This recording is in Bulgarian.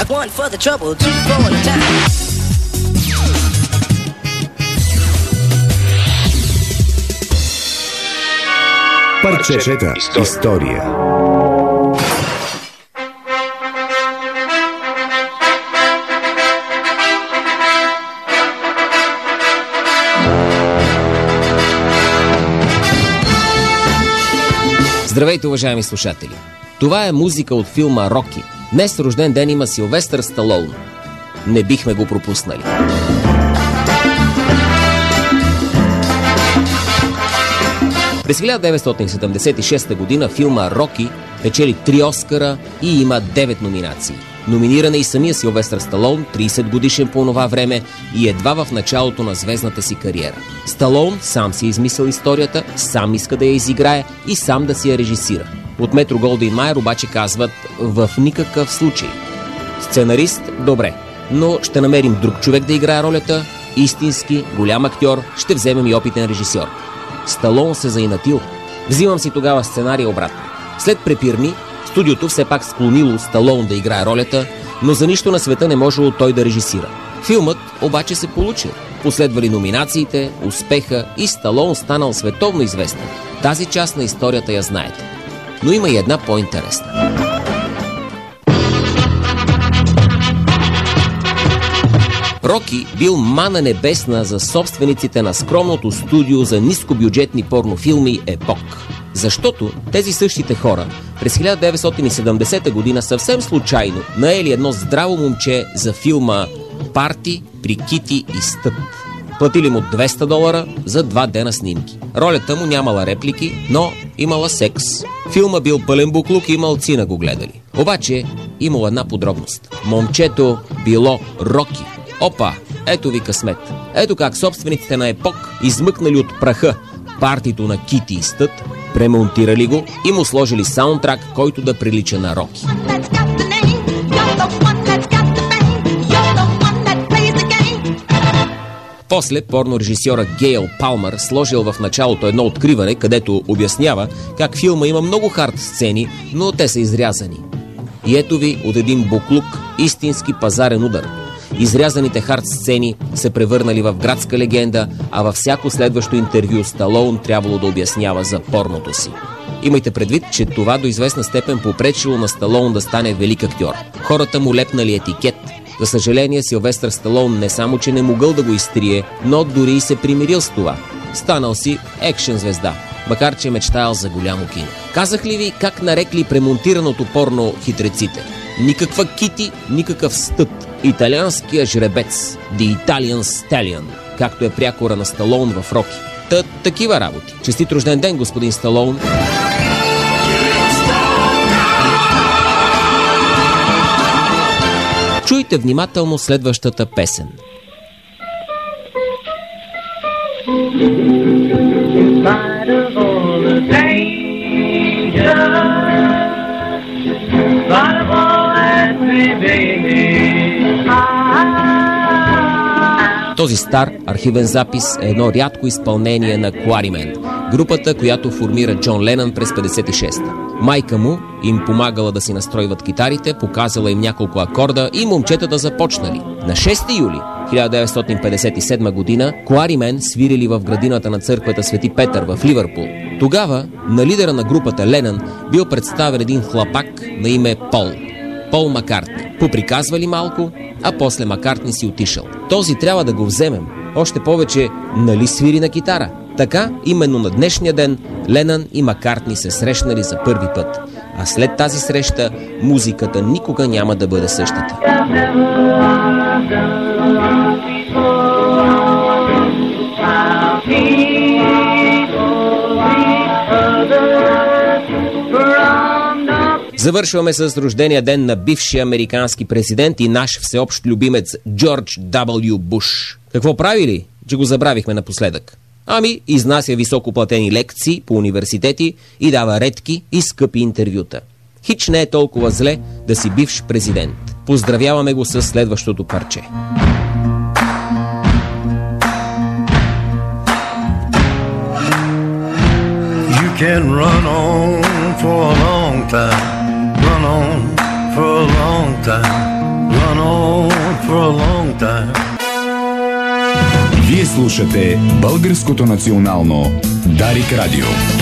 One for the trouble, two for the time. Парчета история. Здравейте, уважаеми слушатели! Това е музика от филма «Роки». Днес рожден ден има Силвестър Сталоун. Не бихме го пропуснали. През 1976 година филма «Роки» печели 3 Оскара и има 9 номинации. Номиниран е и самия Силвестър Сталоун, 30 годишен по това време и едва в началото на звездната си кариера. Сталоун сам си измисъл историята, сам иска да я изиграе и сам да си я режисира. От Метро Голдуин Майер обаче казват: в никакъв случай. Сценарист – добре, но ще намерим друг човек да играе ролята, истински голям актьор, ще вземем и опитен режисьор. Сталоун се заинатил. Взимам си тогава сценария обратно. След препирни, студиото все пак склонило Сталоун да играе ролята, но за нищо на света не можело той да режисира. Филмът обаче се получил. Последвали номинациите, успеха и Сталоун станал световно известен. Тази част на историята я знаете. Но има и една по-интересна. Роки бил мана небесна за собствениците на скромното студио за нискобюджетни порнофилми «Епок». Защото тези същите хора през 1970 година съвсем случайно наели едно здраво момче за филма «Парти при Кити и Стът». Платили му $200 за 2 дена снимки. Ролята му нямала реплики, но имала секс. Филма бил пълен буклук и малцина го гледали. Обаче имало една подробност. Момчето било Роки. Опа, ето ви късмет. Ето как собствениците на Епок измъкнали от праха партито на Кити и Стът, премонтирали го и му сложили саундтрак, който да прилича на Роки. После порнорежисьора Гейл Палмър сложил в началото едно откриване, където обяснява как филма има много хард сцени, но те са изрязани. И ето ви от един буклук истински пазарен удар. Изрязаните хард сцени се превърнали в градска легенда, а във всяко следващо интервю Сталоун трябвало да обяснява за порното си. Имайте предвид, че това до известна степен попречило на Сталоун да стане велик актьор. Хората му лепнали етикет. За съжаление, Силвестър Сталоун не само, че не могъл да го изтрие, но дори и се примирил с това. Станал си екшен звезда, макар че мечтаял за голямо кино. Казах ли ви как нарекли премонтираното порно хитреците? Никаква Кити, никакъв Стът. Италианския жребец, The Italian Stallion, както е прякора на Сталоун в Роки. Такива работи. Честит рожден ден, господин Сталоун! Чуйте внимателно следващата песен. Този стар архивен запис е едно рядко изпълнение на Quarrymen, групата, която формира Джон Ленън през 56-та. Майка му им помагала да си настройват китарите, показала им няколко акорда и момчетата започнали. На 6 юли 1957 година Quarrymen свирили в градината на църквата Свети Петър в Ливърпул. Тогава на лидера на групата Ленън бил представен един хлапак на име Пол Маккартни. Поприказвали малко, а после Маккартни си отишъл. Този трябва да го вземем. Още повече, нали свири на китара? Така, именно на днешния ден, Ленън и Маккартни се срещнали за първи път. А след тази среща, музиката никога няма да бъде същата. Завършваме с рождения ден на бившия американски президент и наш всеобщ любимец Джордж W. Буш. Какво правили, че го забравихме напоследък? Ами, изнася високоплатени лекции по университети и дава редки и скъпи интервюта. Хич не е толкова зле да си бивш президент. Поздравяваме го с следващото парче. You can run on for a long time, run on for a long time, run for a long time. Вие слушате Българското национално Дарик Радио.